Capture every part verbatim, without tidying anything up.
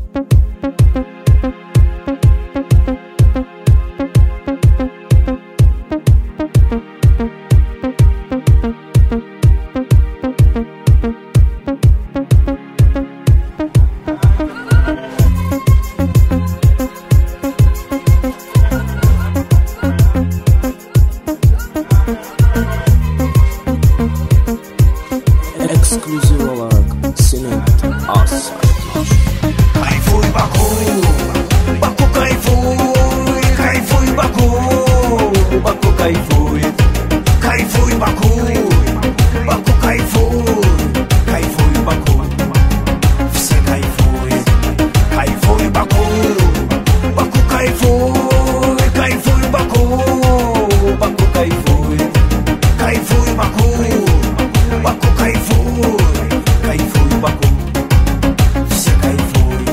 Ekskluziv olarak Sinet As. Kayfuy Baku, Baku kayfuy, kayfuy Baku, Baku kayfuy, kayfuy Baku, Baku kayfuy, kayfuy Baku, все кайфуют, кайфуй Baku, Baku kayfuy, kayfuy Baku, Baku kayfuy, kayfuy Baku, Baku kayfuy, kayfuy Baku. Все кайфуют.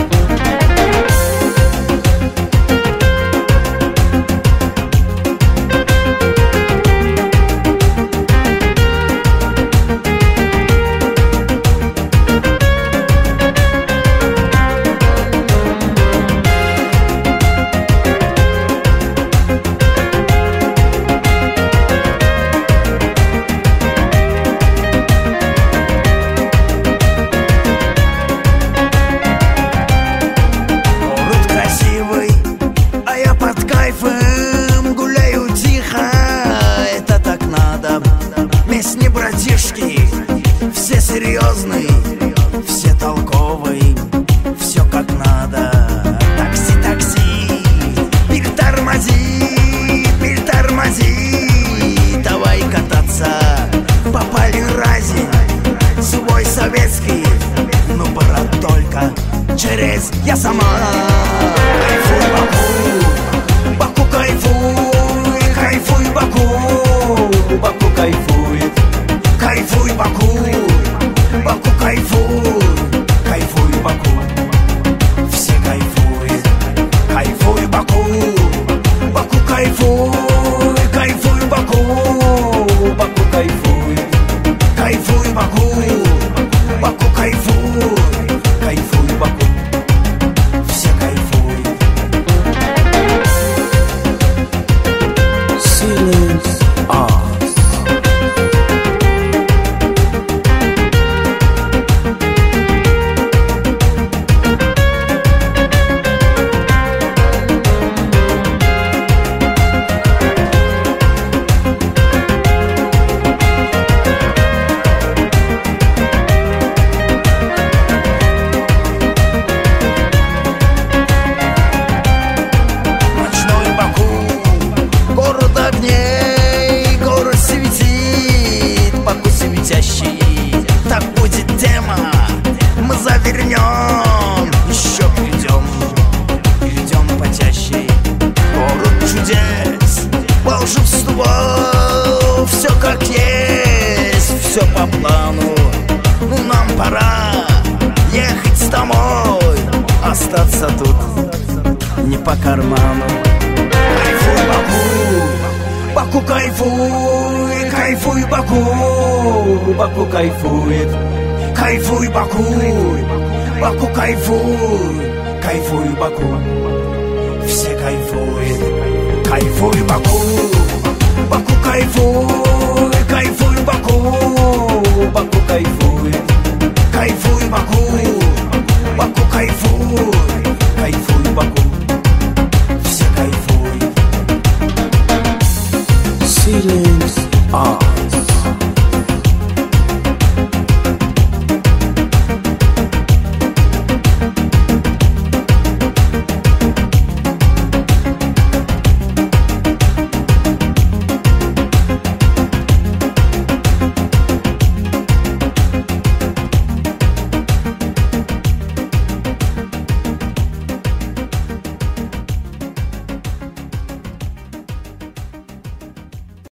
Город красивый, а я под кайфом гуляю тихо, это так надо. Местные братишки, все серьезные, все толковые, все как надо. Такси, такси, притормози, притормози, давай кататься по Палеразе, свой советский, ну брат, только через я сама. Кайфуй Baku, Baku кайфуй, кайфуй Baku, Baku кайфует, кайфуй Baku, Baku кайфуй, кайфуй Baku, все кайфуют, кайфуй Baku, Baku кайфуй, кайфуй Baku, Baku кайфует, кайфуй Baku, Baku кайфуй, кайфуй Baku, все кайфуют. Sinet As. Ночной Баку, город огней, город светит, Баку светящий, так будет тема, мы завернем, еще придем, придем почаще. Город чудес, волшебство, все как есть, все по плану, ну нам пора ехать домой, остаться тут не по карману. Кайфуй Baku, Baku кайфуй, кайфуй Baku, Baku кайфует, кайфуй Baku, Baku кайфуй, кайфуй Baku, все кайфуют, кайфуй Baku, Baku кайфуй, кайфуй Baku, Baku кайфует, кайфуй Baku, Baku кайфуй, кайфуй Baku, все кайфуют. Sinet As.